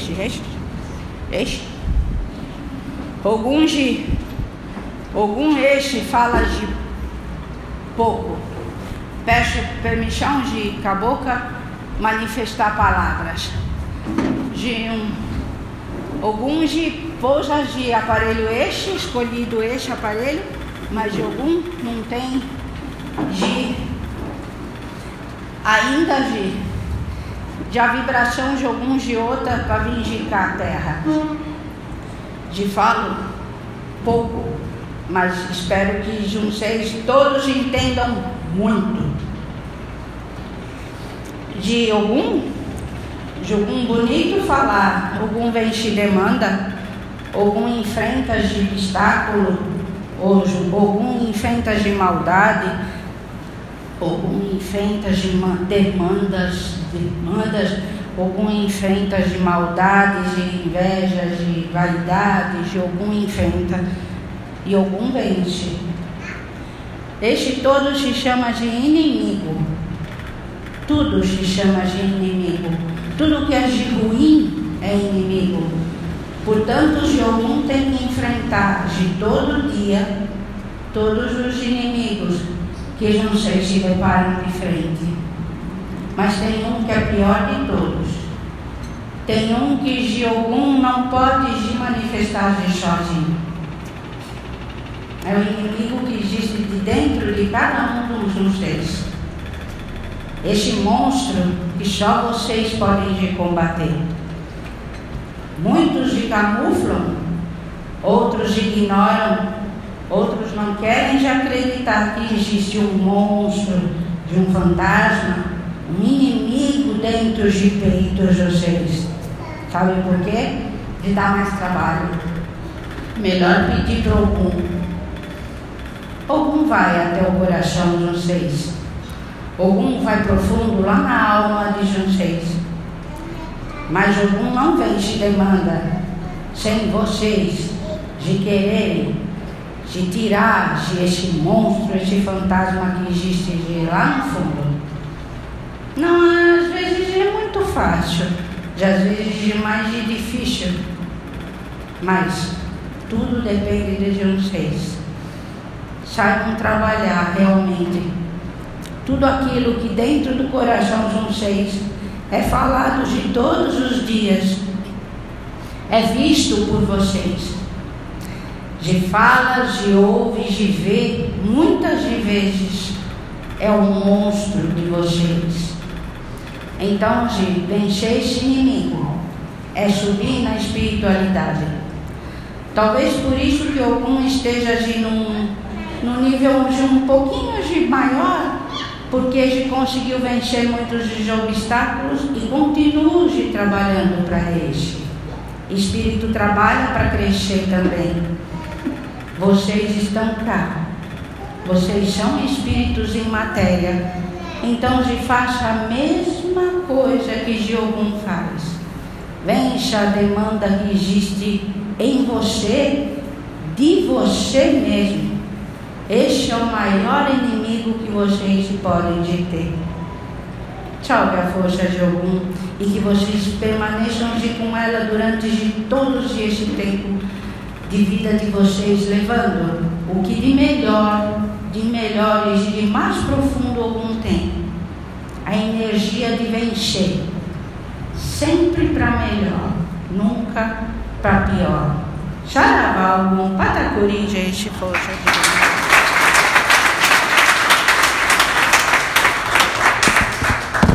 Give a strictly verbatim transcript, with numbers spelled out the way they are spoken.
este, este, este. Ogum de, Ogum este fala de pouco. Peço permissão de cabocla manifestar palavras. De um Ogum de pousa de aparelho este, escolhido este aparelho, mas de Ogum não tem de ainda de, de a vibração de Ogum de outra para vindicar a terra. De falo pouco, mas espero que vocês todos entendam muito. De Ogum, de Ogum bonito falar, Ogum vence demanda, Ogum enfrenta de obstáculo, Ogum enfrenta de maldade, Ogum enfrenta de demandas, demandas, Ogum enfrenta de maldades, de invejas, de vaidades, de Ogum enfrenta e Ogum vence. Este todo se chama de inimigo. Tudo se chama de inimigo. Tudo que é de ruim é inimigo. Portanto, de Ogum tem que enfrentar de todo dia todos os inimigos que não sei se deparam de frente. Mas tem um que é pior de todos. Tem um que de Ogum não pode se manifestar de sozinho. É o inimigo que existe de dentro de cada um dos vocês. Esse monstro que só vocês podem de combater. Muitos de camuflam, outros ignoram, outros não querem de acreditar que existe um monstro, de um fantasma, um inimigo dentro de peitos de vocês. Sabe por quê? De dar mais trabalho. Melhor pedir para Ogum. Ogum vai até o coração de vocês. Ogum vai profundo lá na alma de vocês. Mas Ogum não vem te demanda sem vocês de quererem de tirar de esse monstro, esse fantasma que existe de lá no fundo. Não, às vezes é muito fácil, às vezes é mais difícil, mas tudo depende de vocês. Saibam trabalhar realmente. Tudo aquilo que dentro do coração de vocês é falado de todos os dias, é visto por vocês. De falas, de ouve, de vê, muitas de vezes é o monstro de vocês. Então, de vencer esse inimigo é subir na espiritualidade. Talvez por isso que algum esteja de num, num nível de um pouquinho de maior, porque ele conseguiu vencer muitos dos obstáculos e continua de trabalhando para este. Espírito trabalha para crescer também. Vocês estão cá. Vocês são espíritos em matéria. Então, se faça a mesma coisa que Ogum faz. Vença a demanda que existe em você, de você mesmo. Este é o maior inimigo que vocês podem ter. Salve a força de Ogum e que vocês permaneçam de com ela durante de todos esse tempo de vida de vocês, levando o que de melhor, de melhores e de mais profundo Ogum tem. A energia de vencer, sempre para melhor, nunca para pior. Saravá Ogum, Patacuri, gente, força de Ogum.